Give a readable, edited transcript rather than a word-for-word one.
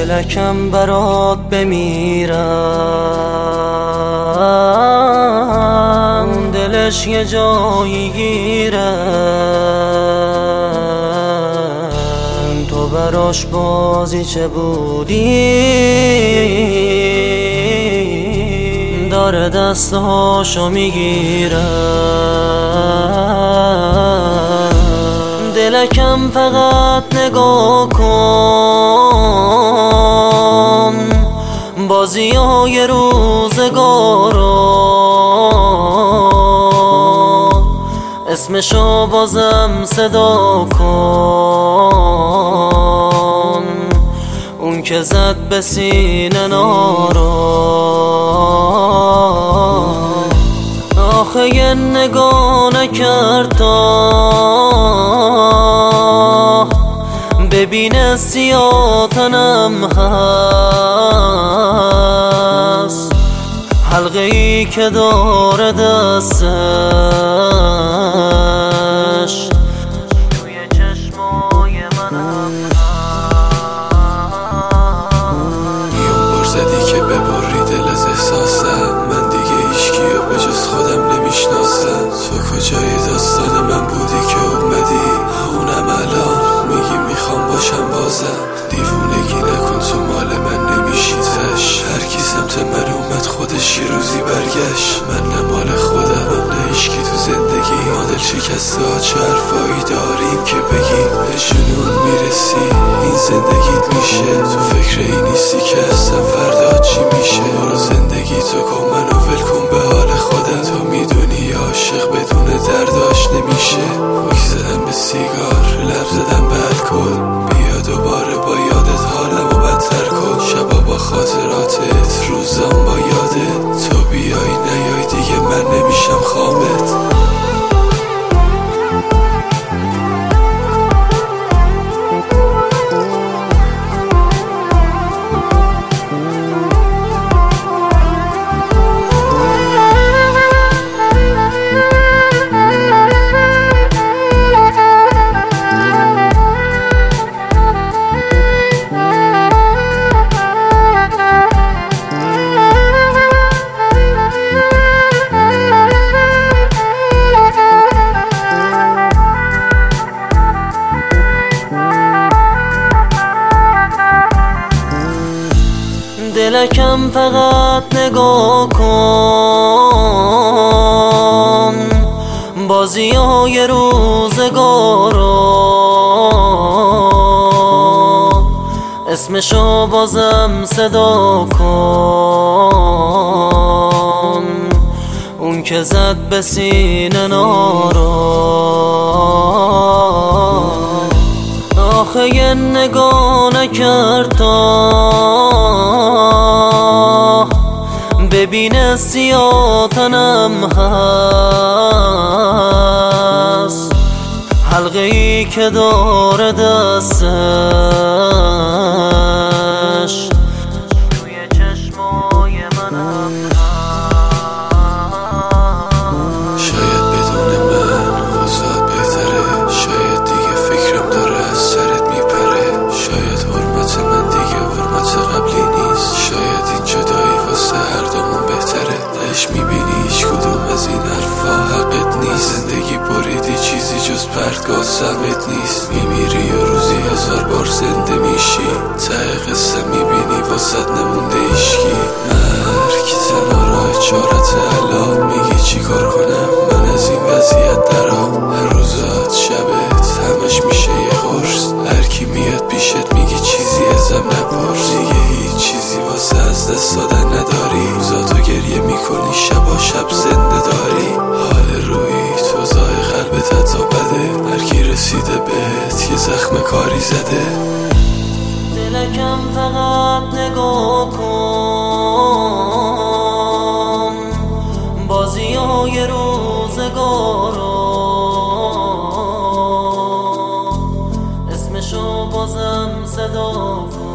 دلکم برات بمیرم، دلش یه جایی گیره، تو براش بازی چه بودی، داره دستهاشو میگیره. دلکم فقط نگاه کن بازی های روزگارو، اسمشو بازم صدا کن، اون که زد به سینه نارو. آخه یه نگاه نکرد تا ببینه سیاه تنم هست، حلقه ای که داره دستش توی چشمای منم هست. میون برزدی که ببری دل از احساسم، من دیگه هیچکیو به جز خودم نمیشناسم. تو کجای داستان من بودی که اومدی، اونم الان میگی میخوام باشم بازم. دیوونگی نکن تو مال من نمیشی تش، هر کی سمت من اومد خودش یه روزی برگشت. من نه مال خودم نه هیچکی تو زندگی، ما دل شکسته ها چه حرفایی داریم که بگیم به جنون میرسی این زندگیت میشه. تو فکر این نیستی که اصلا فردا چی میشه، برو زندگی تو کن منو ول کن به حال خودم. تو میدونی عاشق بدون درداش نمیشه، پاک زدم به سیگار لب زدم به الکل، بیا دوباره با یادت حالمو بدتر کن. شبا با خاطراتت روزام با یادت، تو بیای نیای دیگه من نمیشم خوابت. دلکم فقط نگاه کن بازی های روزگارو، اسمشو بازم صدا کن، اون که زد به سینه نارو. آخه یه نگاه نکرد تا ببینه سیاه تنم هست، حلقه ای که داره دستش توی چشمای منم هست. شاید بدون من اوضاع بهتره، شاید دیگه فکرم داره از سرت میپره، شاید حرمت من دیگه حرمت قبلی نیست، شاید این جدایی واسه هر دومون بهتره. تهش میبینی هیچ کدوم از این حرفا حقت نیست، زندگی بریدی چیزی جز پرتگاه سمت نیست، میمیری و روزی 1000 بار زنده میشی، ته قصه میبینی واسط نمونده ایشکی. مرگ تنها راه چارت الان، میگی چی کار کنم من از این وضعیت درام. هر روزات شبت همش میشه یه قرص، هر کی میاد پیشت میگی چیزی ازم نپرس، دیگه هیچ چیزی واسه از دست دادن نداری، روزاتو گریه میکنی شبا شب زنده داری. حال روی تو زای قلبت حتی بده، هر کی رسیده بهت یه زخم کاری زده. دلکم فقط نگاه کن بازی های روزگارو، اسمشو بازم صدا کن.